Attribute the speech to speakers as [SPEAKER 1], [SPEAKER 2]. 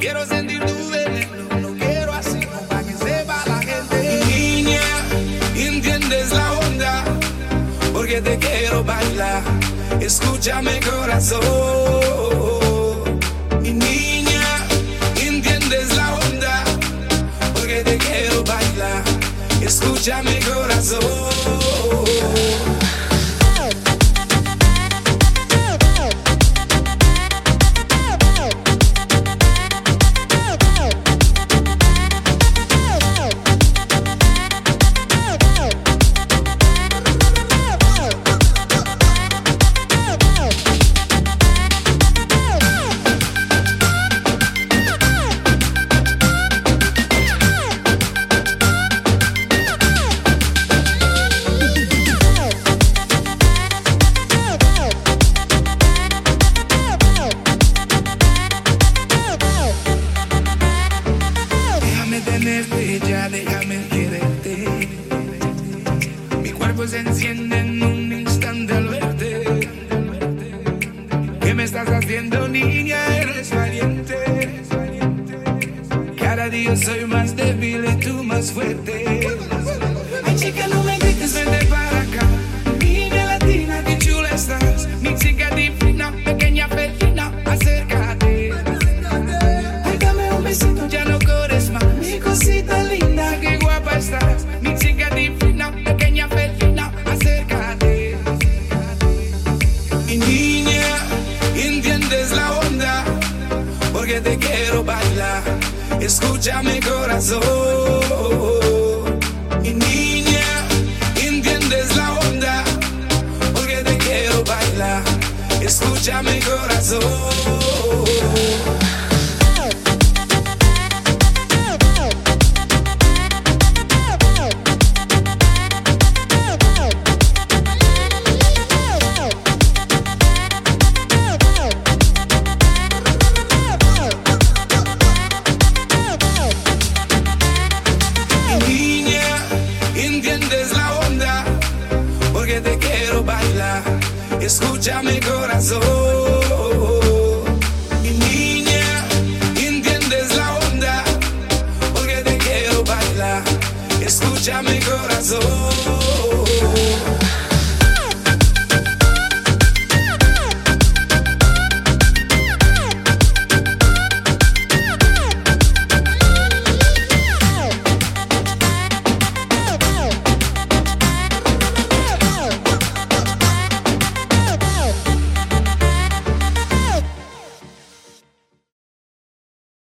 [SPEAKER 1] Quiero sentir tu veneno, no quiero así, no pa' que sepa la gente. Niña, entiendes la onda, porque te quiero bailar. Escúchame corazón. Mi niña, entiendes la onda, porque te quiero bailar. Escúchame corazón. Ya déjame quererte. Mi cuerpo se enciende en un instante al verte. ¿Qué me estás haciendo, niña? Eres valiente. Cada día soy más débil y tú más fuerte. Ay, chica, no me grites, vente para acá. Niña latina, qué chula estás. Mi chica divina, pequeña felina, acércate. Ay, dame un besito, ya no corres más. Mi cosita linda, qué guapa estás. Mi chica divina, pequeña felina, acércate. Mi niña, entiendes la onda, porque te quiero bailar. Escúchame corazón. Mi niña, entiendes la onda, porque te quiero bailar. Escúchame corazón. Entiendes la onda, porque te quiero bailar. Escúchame corazón.